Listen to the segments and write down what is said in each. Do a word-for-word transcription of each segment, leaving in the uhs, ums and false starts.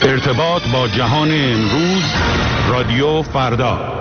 ارتباط با جهان امروز، رادیو فردا.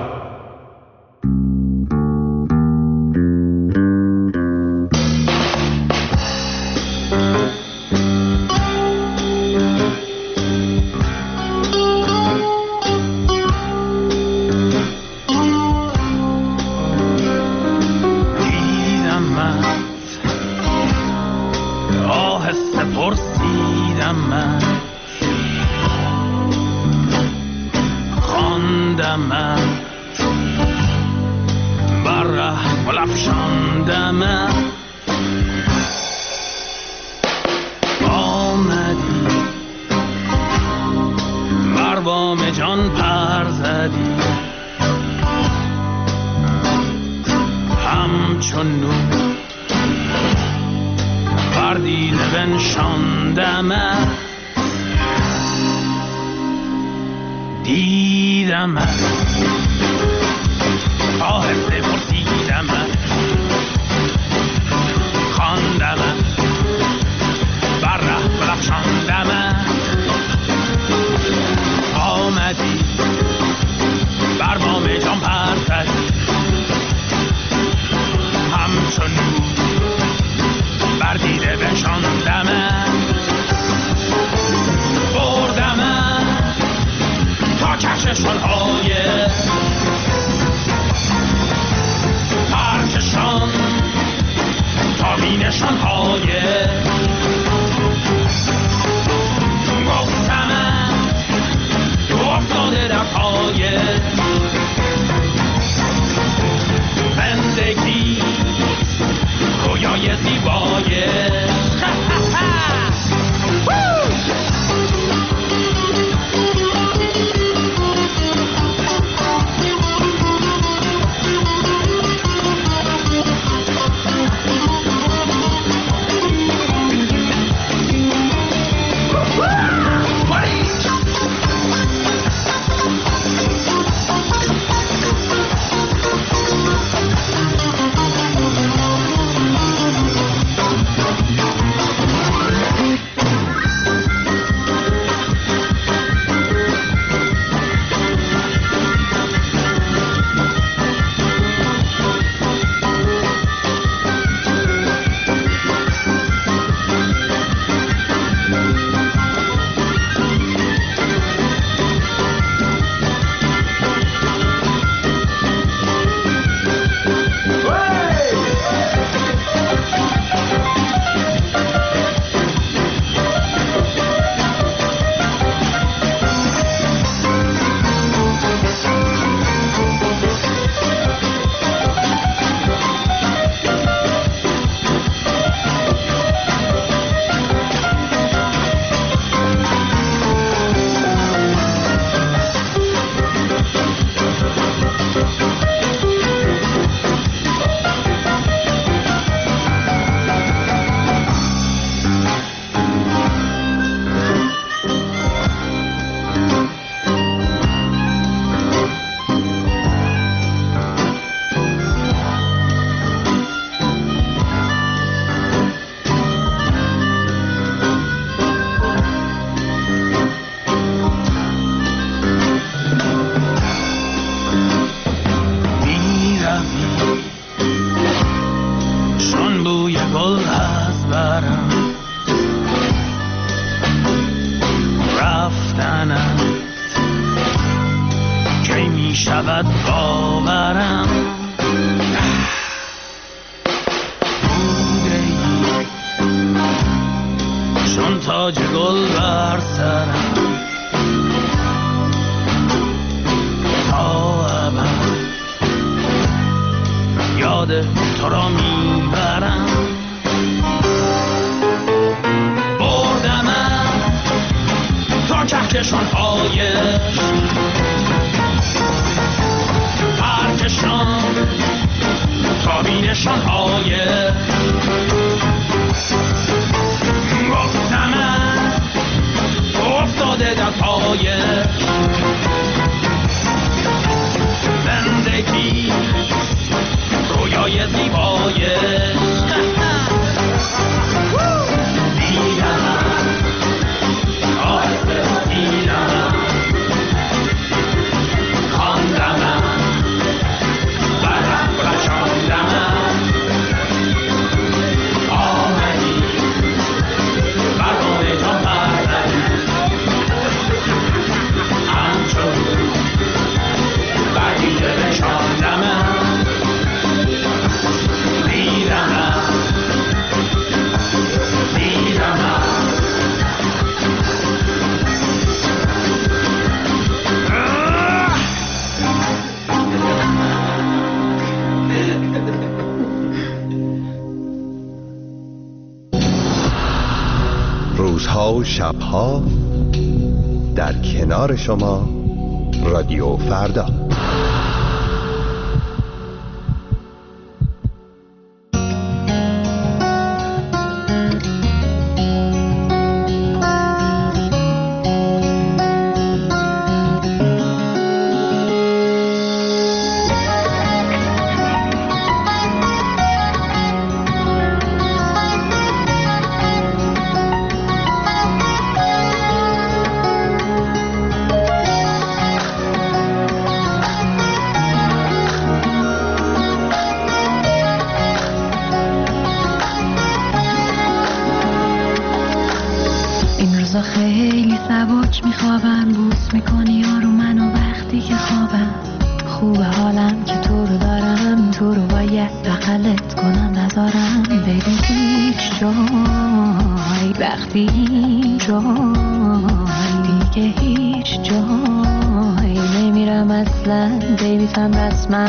زندگی رویای زیبایش دیدم آهسته دیدم شبها در کنار شما رادیو فردا. خیلی سبک میخوابم، بوس میکنی یارو منو وقتی که خوابم. خوبه حالم که تو رو دارم، تو رو باید بغلت کنم ندارم. بیبی هیچ جای وقتی این جای دیگه هیچ جای نمیرم اصلا. بیبی تم رسما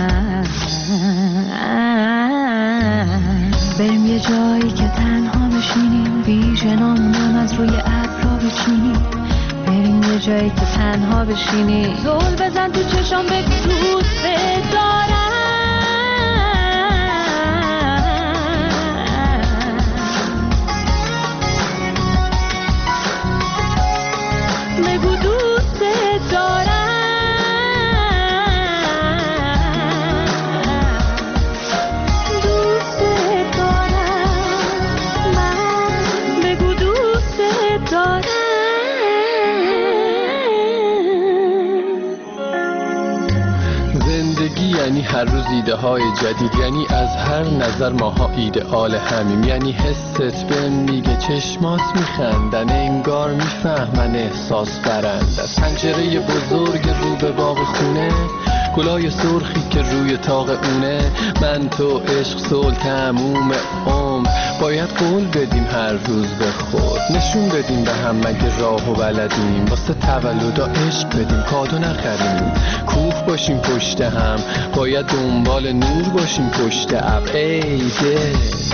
بریم یه جایی که تنها بشینیم، ویژنامونم از روی ابرا بچینیم. بریم یه جایی که تنها بشینیم، زل بزن تو چشام بگو دوست دارم. بگو دوست دارم. یعنی هر روز ایده های جدید، یعنی از هر نظر ماها ایدئال همیم. یعنی حست بهم میگه چشمات میخندن، انگار میفهمن احساس برند. از پنجره بزرگ رو به باغ خونه، گلای سرخی که روی طاق اونه. من تو عشق صلح تموم عمر، باید قول بدیم هر روز به خود. نشون بدیم به هم مگه راه و بلدیم، واسه تولدا عشق بدیم کادو نخریم. کوه باشیم پشت هم، باید دنبال نور باشیم پشت ابر. ای ده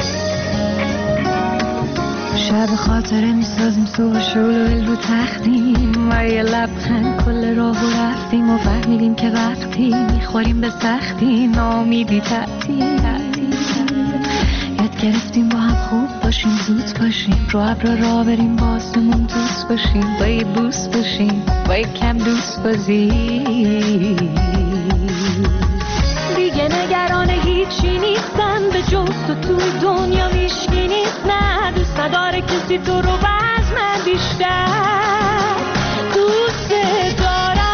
شب خاطره میسازیم، صبح شلول رو تختیم و یه لبخند کل راه رو رفتیم و فهمیدیم که وقتی میخوریم به سختی نامیدی تعطیل. یاد گرفتیم با هم خوب باشیم، زود باشیم رو ابر را بریم، باسمون دوست باشیم، با یه بوس باشیم، با یه کم دوست بازی. دیگه نگران هیچی نیستم به جز تو، توی دنیا هیچکی نیست. نه دوست نداره کسی تو رو باز من بیشتر دوست دارم.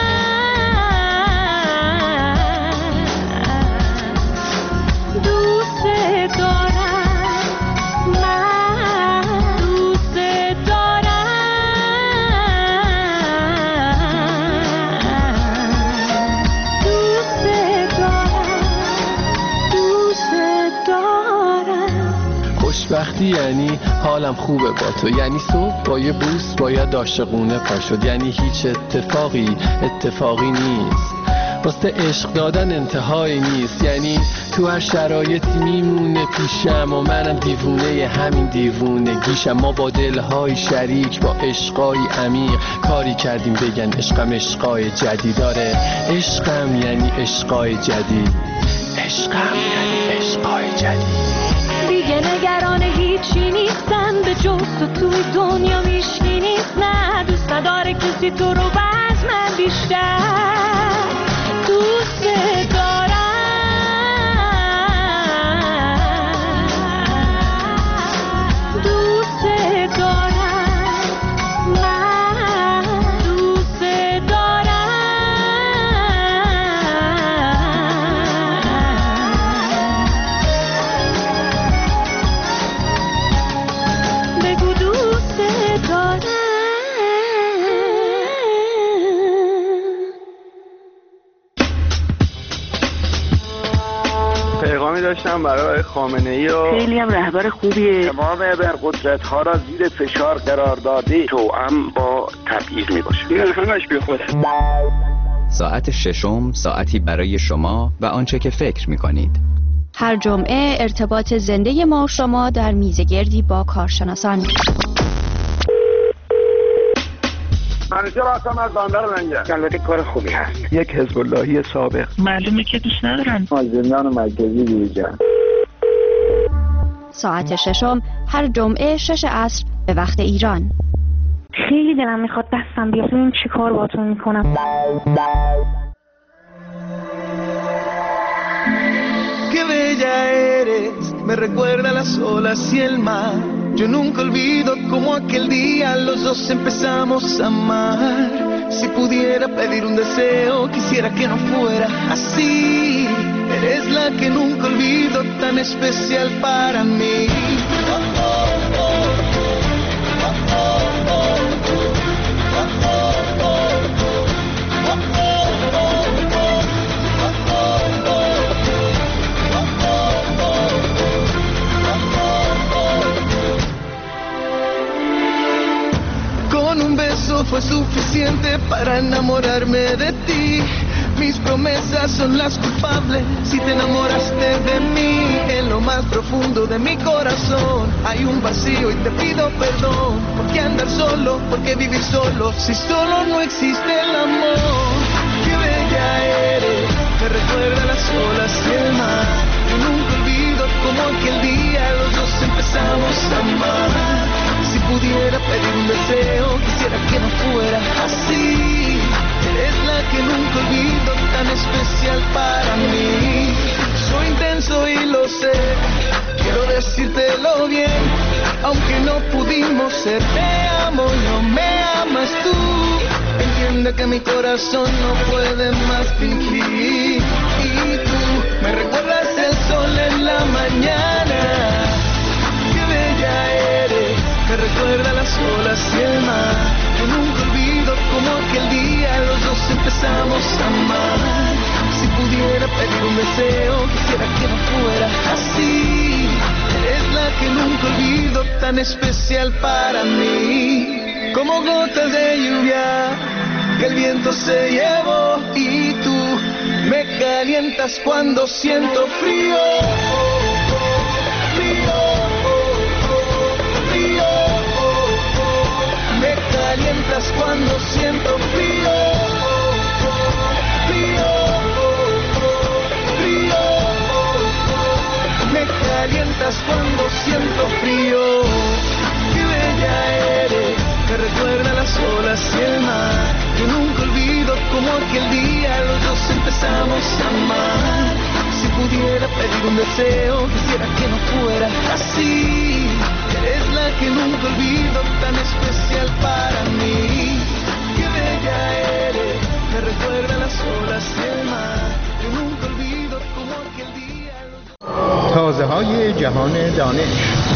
دوست دارم، من دوست دارم. دوست خوشبختی یعنی حالم خوبه با تو، یعنی صبح با یه بوس باید عاشقونه پا شد. یعنی هیچ اتفاقی اتفاقی نیست، واسه عشق دادن انتهایی نیست. یعنی تو هر شرایطی میمونه پیشم و منم دیوونه همین دیوونه گیشم. ما با دلهای شریک با عشقای عمیق کاری کردیم بگن عشقم عشقای جدید. داره عشقم یعنی عشقای جدید، عشقم یعنی عشقای جدید. دیگه نگران هیچی نیستم به جز تو، توی دنیا هیچکی نیست. نه دوست نداره کسی تو رو باز من بیشتر دوست دارم. دوست دارم، من دوست دارم. بگو دوست دارم. پیغامی داشتم برای خامنه‌ای و خیلی هم رهبر خوبیه. تمام ابرقدرت ها را زیر فشار قرار داده، توأم با تبعیض می باشه. این همش بی خوده. ساعت ششم، ساعتی برای شما و آنچه که فکر می کنید. هر جمعه ارتباط زنده ما و شما در میزگردی با کارشناسان. همیشه راستم از بنده لنگه. البته کار خوبی هست. یک حزب اللهی سابق. معلومه که دوست ندارن. از زندان مرکزی بیرون. ساعت ششم هر جمعه شش عصر به وقت ایران. خیلی دلم میخواد دستم بیاد ببینم چی کار باهاتون میکنم. Qué bella eres, me recuerda las olas y el mar. Yo nunca olvido como aquel día los dos empezamos a amar. Si pudiera pedir un deseo, quisiera que no fuera así. Eres la que nunca olvido, tan especial para mí. Con un beso fue suficiente para enamorarme de ti. Mis promesas son las culpables si te enamoraste de mí. En lo más profundo de mi corazón hay un vacío y te pido perdón. ¿Por qué andar solo? ¿Por qué vivir solo? Si solo no existe el amor. Qué bella eres, me recuerda las olas y el mar. Yo nunca olvido como aquel día los dos empezamos a amar. Si pudiera pedir un deseo, quisiera que no fuera así. Eres la que nunca olvido, tan especial para mí. Soy intenso y lo sé, quiero decírtelo bien. Aunque no pudimos ser, te amo, no me amas tú. Entiende que mi corazón no puede más fingir. Y tú me recuerdas el sol en la mañana. Qué bella eres, me recuerda las olas y el mar. Yo nunca olvido como aquel día los dos empezamos a amar. Si pudiera pedir un deseo, quisiera que no fuera así. Eres la que nunca olvido, tan especial para mí. Como gotas de lluvia que el viento se llevó. Y tú me calientas cuando siento frío. Me calientas cuando siento frío, frío, frío. Me calientas cuando siento frío. Qué bella eres, me recuerda las olas y el mar. Yo nunca olvido como aquel día los dos empezamos a amar. Si pudiera pedir un deseo, quisiera que no fuera así. Eres la que nunca olvido, tan especial para mí. Qué bella eres, me recuerda las olas y el mar. Yo nunca olvido como aquel día. تازه های جهان دانش.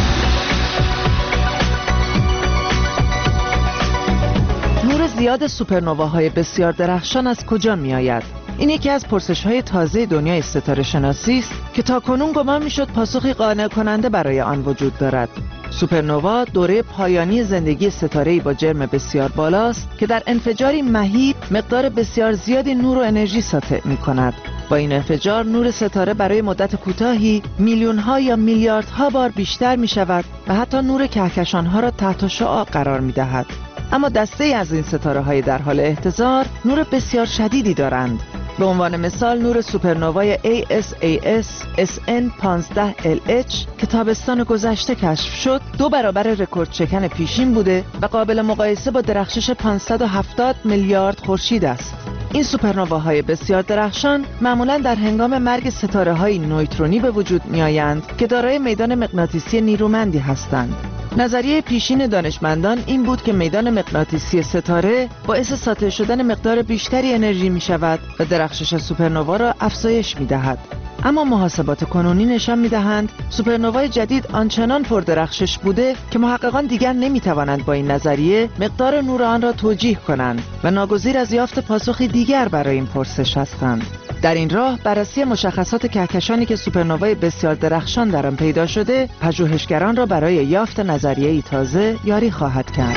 نور زیاد سوپرنواهای بسیار درخشان از کجا می آید؟ این یکی از پرسش‌های تازه دنیای ستاره شناسی است که تاکنون گمان می‌شد پاسخی قانع کننده برای آن وجود دارد. سوپرنوا دوره پایانی زندگی ستاره‌ای با جرم بسیار بالاست که در انفجاری مهیب مقدار بسیار زیادی نور و انرژی ساطع می‌کند. با این انفجار نور ستاره برای مدت کوتاهی میلیون‌ها یا میلیاردها بار بیشتر می‌شود و حتی نور کهکشان‌ها را تحت شعاع قرار می‌دهد. اما دسته‌ای از این ستاره‌های در حال احتضار نور بسیار شدیدی دارند. به عنوان مثال نور سوپرنوای ای اس ای اس اس ان پانزده ال اچ که تابستان گذشته کشف شد دو برابر رکورد شکن پیشین بوده و قابل مقایسه با درخشش پانصد و هفتاد میلیارد خورشید است. این سوپرنواهای بسیار درخشان معمولاً در هنگام مرگ ستاره‌های نویترونی به وجود می‌آیند که دارای میدان مغناطیسی نیرومندی هستند. نظریه پیشین دانشمندان این بود که میدان مغناطیسی ستاره باعث ساطع شدن مقدار بیشتری انرژی می شود و درخشش سوپرنوا را افزایش می دهد. اما محاسبات کنونی نشان می دهند سوپرنوای جدید آنچنان پردرخشش بوده که محققان دیگر نمی توانند با این نظریه مقدار نور آن را توجیه کنند و ناگزیر از یافت پاسخی دیگر برای این پرسش هستند. در این راه بررسی مشخصات کهکشانی که سوپرنوای بسیار درخشان در آن پیدا شده پژوهشگران را برای یافت نظریه‌ای تازه یاری خواهد کرد.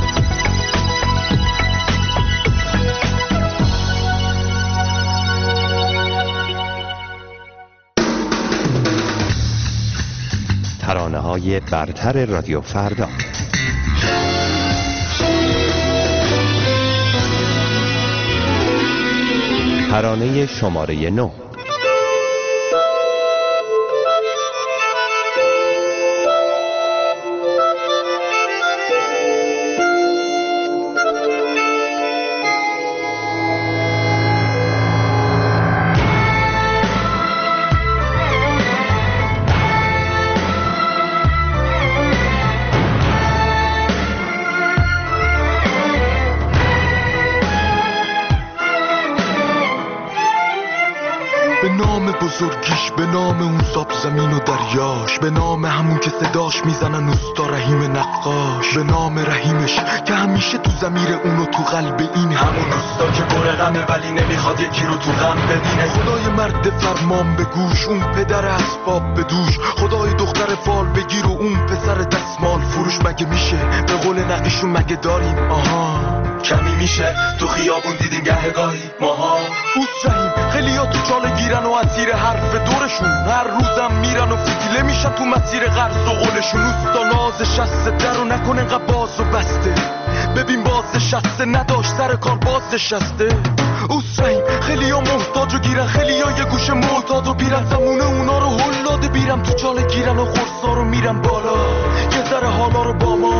ترانه‌های برتر رادیو فردا. ترانه شماره نه. بزرگیش، به نام اون زاب زمین و دریاش، به نام همون که صداش میزنن اوستا رحیم نقاش، به نام رحیمش که همیشه تو ضمیر اونو تو قلب این همون اوستا که پر غمه ولی نمیخواد یکی رو تو غم ببینه. خدای مرد فرمان به گوش، اون پدر اسباب به دوش، خدای دختر فال بگیر و اون پسر دستمال فروش. مگه میشه به قول نقیشون مگه داریم آها کمی میشه تو خیابون دیدیم گهگاهی ماها اوست رحیم. خیلی ها تو چاله گیرن و اسیر حرف دورشون، هر روزم میرن و فتیله میشن تو مسیر قرض و قولشون. اوستا ناز شسته در و نکن انقدر باز و بسته، ببین باز شسته نداشت سر کار باز شسته. اوست رحیم خیلی ها محتاج و گیرن، خیلی ها یه گوشه معتاد و بیرن، زمونه اونا رو هلاده بیرم تو چاله گیرن و خورسا رو میرن بالا یه ذره حالا رو با ما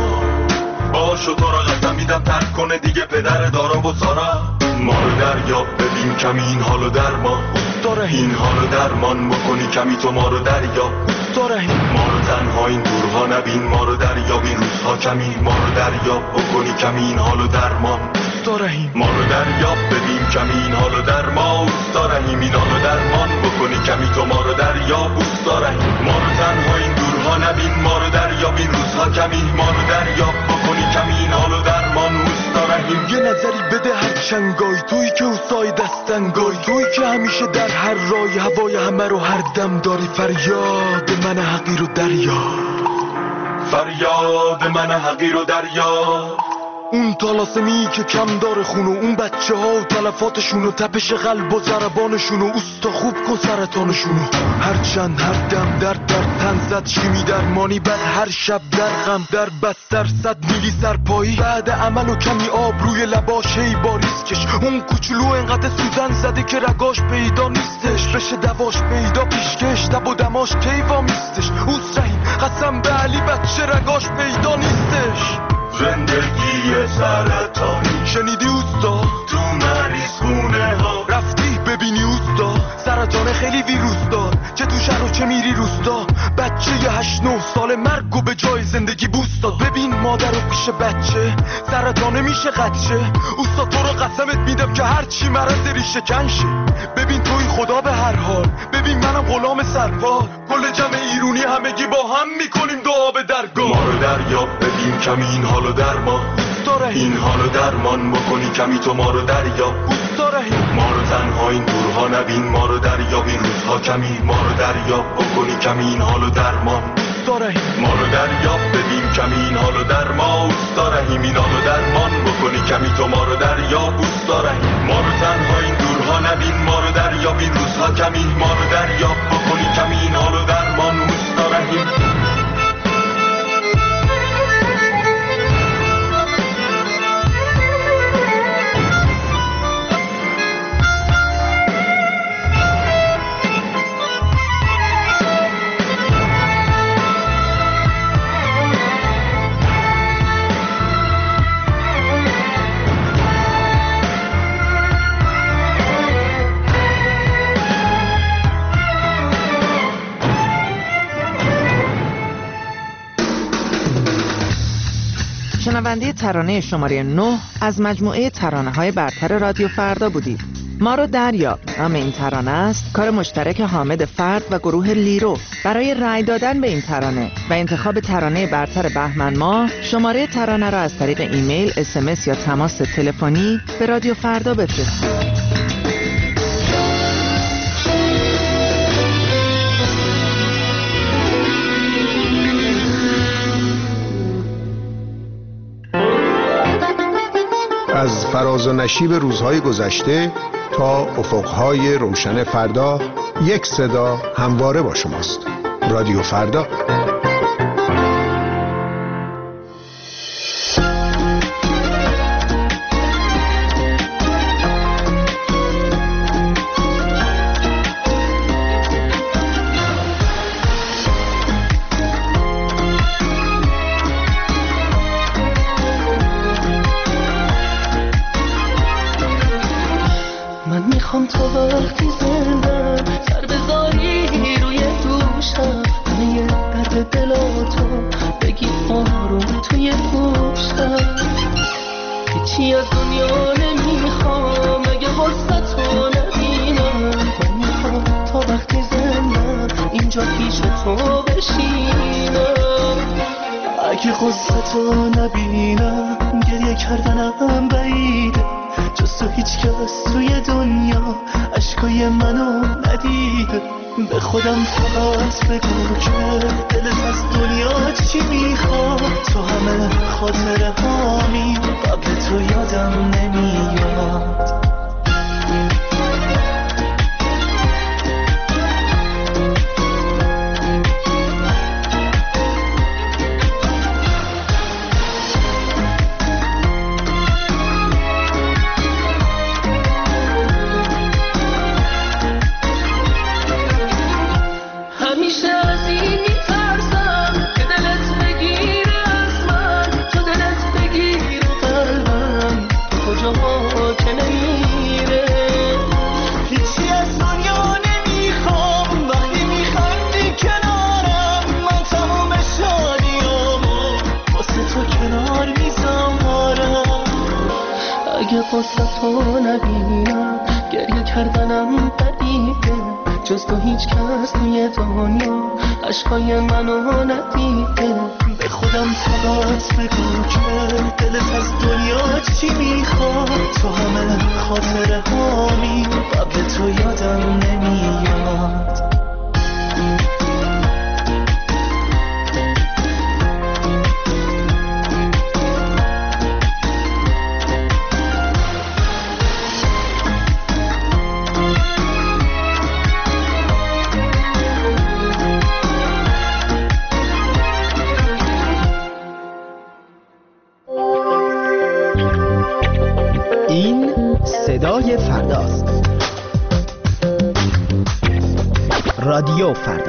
باشو. تو را قسم میدم ترک کنه دیگه پدر دارا و سارا. ما رو دریاب ببین کمی این حالو درمان، داره این حالو درمان بکنی کمی تو ما رو دریاب، داره ما رو تنها این دورها نبین، ما رو دریاب این روزها کمی، ما رو دریاب بکنی کمی این حالو درمان، داره ما رو دریاب ببین کمی این حالو درمان، داره این حالو درمان بکنی کمی تو ما رو دریاب، داره ما رو تنها این دورها نبین، ما رو دریاب این روزها کمی، ما رو دریاب بکنی کمی این حالو درمان، داره یه نظری بده هر چنگای توی که اوسای دستنگای توی که همیشه در هر رای هوای همه رو هر دم داری. فریاد من حقیر و دریا، فریاد من حقیر و دریا. اون طلاسمی که کم داره خونو، اون بچه ها و تلفاتشونو، تپش قلب و ضربانشونو، اوستا خوب کن سرطانشونو. هر چند هر دم در در تن زد شیمی درمانی، بعد هر شب در غم در بستر صد میلی سرپایی، بعد عمل و کمی آب روی لباش هی با ریسکش. اون کوچولو انقدر سوزن زده که رگاش پیدا نیستش، بشه دواش پیدا پیشکش دب و دماش کیوا میستش. اوست رحیم قسم به علی بچه رگاش پیدا نیستش. زندگی سرطانی شنیدی اوستا تو مریض خونه ها رفتی ببینی اوستا سرطان خیلی ویروس دار چه تو شهر و چه میری روستا. بچه یه هشت نه سال مرگ و به جای زندگی بوست داد. ببین مادر و پیش بچه سرطانه میشه قدشه. اوستا تو رو قسمت میدم که هرچی مرض ریشه کنشه. ببین توی خدا به هر حال، ببین منم غلام سرپال، کل جمع ایرونی همگی با هم میکنیم دعا به درگاه. ما رو دریاب ببین کمی این حالو درمان، داره این حالو درمان بکنی کمی تو ما رو دریاب، داره ما رو تنها این دورها نبین، ما رو دریاب این روزها کمی، ما رو دریاب بکنی کمی این حالو درمان، داره ما رو دریاب ببین کمی این حالو درمان، داره این حالو درمان بکنی کمی تو ما رو دریاب، داره ما رو تنها این دورها نبین، ما رو دریاب این روزها کمی، ما رو دریاب بکنی کمی این حالو درمان، داره شنونده ترانه شماره نه از مجموعه ترانه‌های برتر رادیو فردا بودید. ما رو دریاب نام این ترانه است کار مشترک حامد فرد و گروه لیرو. برای رأی دادن به این ترانه و انتخاب ترانه برتر بهمن ماه شماره ترانه را از طریق ایمیل، اس ام اس یا تماس تلفنی به رادیو فردا بفرستید. از فراز و نشیب روزهای گذشته تا افقهای روشن فردا، یک صدا همواره با شماست. رادیو فردا. خودم تا وقتی زندم، سر بذاری روی دوشم، همه درد دلاتو بگی آروم توی گوشم. هیچی از دنیا نمیخوام اگه واسطو نبینم، من میخوام تا وقتی زندم اینجا پیش تو بشینم. اگه قصتو نبینم گریه کردنم بعیده، جز تو هیچ کس توی دنیا عشقای منو ندیده. به خودم فقط بگو که دلت از دنیا چی میخواد، تو همه خاطره هامی قبل تو یادم نمیاد. واسطو نبینم گریه کردنم بدیده، جز تو هیچ کس توی دنیا عشقای منو ندیده. به خودم فقط بگو که دلت از دنیا چی میخواد، تو همه خاطره هامی قبل تو یادم نمیاد. صدای فرداست. رادیو فردا.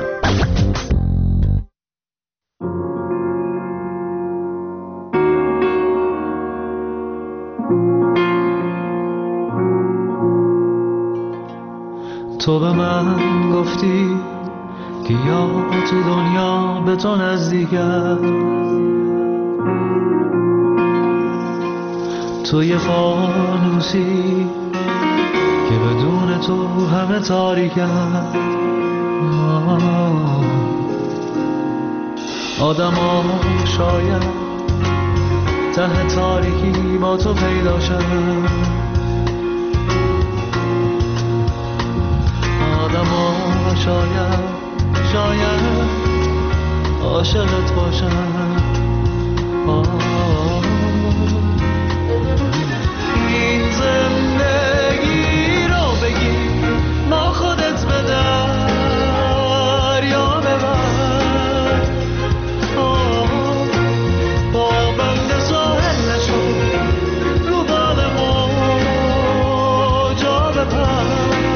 تو به من گفتی که یا تو دنیا به تو نزدیکم، تو یه فانوسی که بدون تو همه تاریکم. آدم ها شاید ته تاریکی با تو پیدا شد، آدم ها شاید شاید عاشقت باشن. این زندگی رو بگی ما خودت به دریا ببر، با بند ساحل نشو رو بال موجا بپر.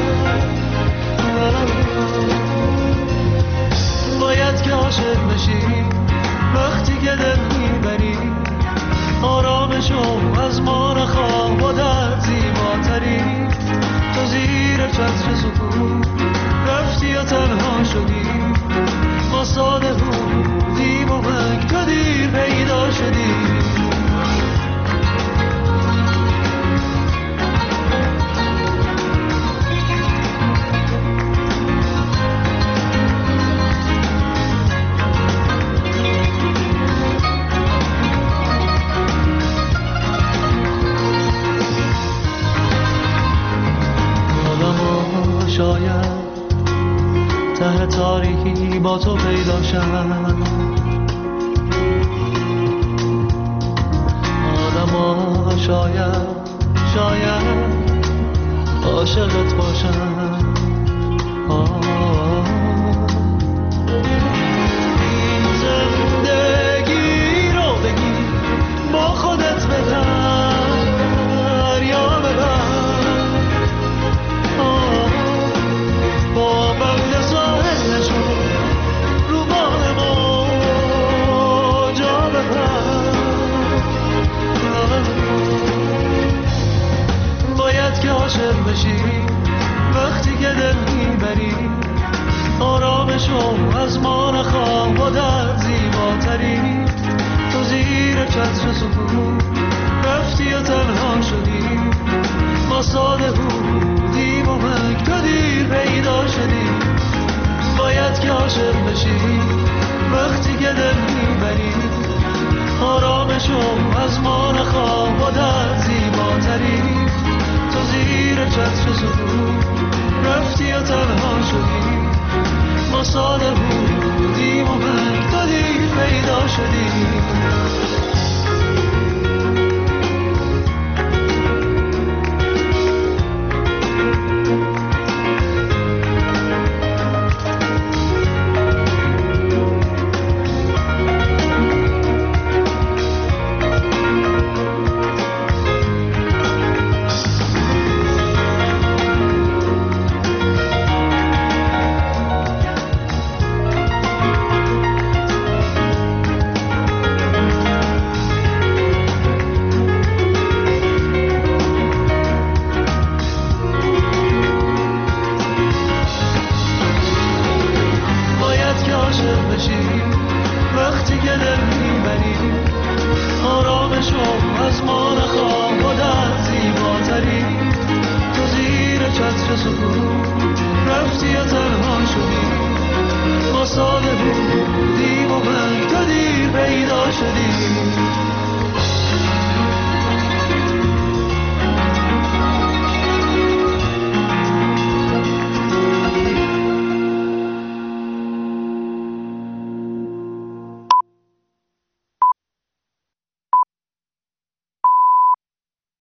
باید که عاشق بشی وقتی که دل میبری، آرامشو از ما نخواه با در زیباتری. تو زیر چتر سکون رفتی و تنها شدی، ما ساده بودیم و من تو دیر پیدا شدی. شاید ته تاریکی با تو پیدا شد، آدم ها شاید شاید عاشقت باشن. این زندگی رو بگی با خودت به دریا ببر، با بند ساحل نشو رو بال موجا بپر. باید که عاشق بشی دل میبری آرامشو از ما نخواه و در زیباتری تو زیر چتر سکون رفتی و تنها شدی ما ساده بودیم و من تو دیر پیدا شدی باید که عاشق بشی وقتی که دل میبری آرامشو از ما نخواه و در زیباتری تو زیر چتر سکون رفتی و تنها شدی ما ساده بودیم و من تو دیر پیدا شدی شدی